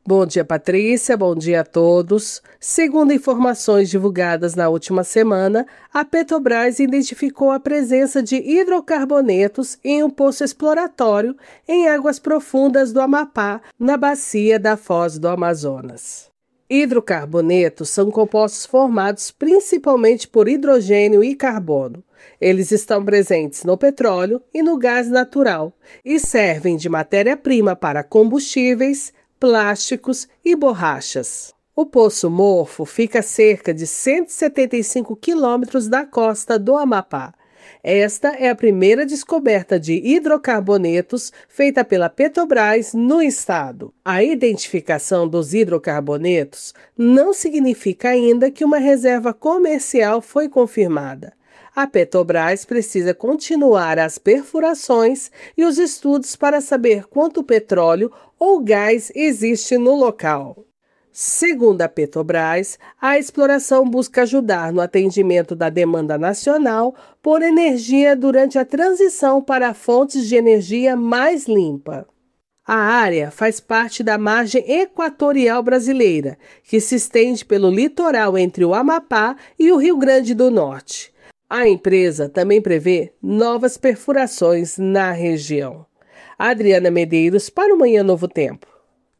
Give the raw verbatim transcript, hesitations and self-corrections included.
Bom dia, Patrícia. Bom dia a todos. Segundo informações divulgadas na última semana, a Petrobras identificou a presença de hidrocarbonetos em um poço exploratório em águas profundas do Amapá, na bacia da Foz do Amazonas. Hidrocarbonetos são compostos formados principalmente por hidrogênio e carbono. Eles estão presentes no petróleo e no gás natural e servem de matéria-prima para combustíveis, plásticos e borrachas. O Poço Morfo fica a cerca de cento e setenta e cinco quilômetros da costa do Amapá. Esta é a primeira descoberta de hidrocarbonetos feita pela Petrobras no estado. A identificação dos hidrocarbonetos não significa ainda que uma reserva comercial foi confirmada. A Petrobras precisa continuar as perfurações e os estudos para saber quanto petróleo ou gás existe no local. Segundo a Petrobras, a exploração busca ajudar no atendimento da demanda nacional por energia durante a transição para fontes de energia mais limpa. A área faz parte da margem equatorial brasileira, que se estende pelo litoral entre o Amapá e o Rio Grande do Norte. A empresa também prevê novas perfurações na região. Adriana Medeiros para o Manhã Novo Tempo.